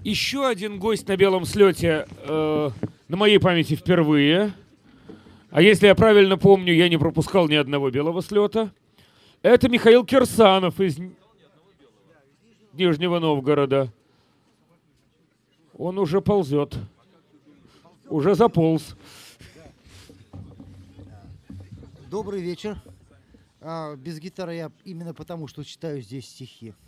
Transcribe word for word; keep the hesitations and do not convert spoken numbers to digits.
Еще один гость на белом слете э, на моей памяти впервые. А если я правильно помню, я не пропускал ни одного белого слета. Это Михаил Кирсанов из Нижнего Новгорода. Он уже ползет. Уже заполз. Добрый вечер. А, без гитары я именно потому, что читаю здесь стихи.